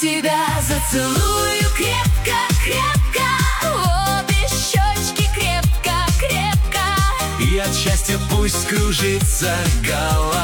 тебя зацелую крепко-крепко, в обе щечки крепко-крепко. И от счастья пусть кружится голова.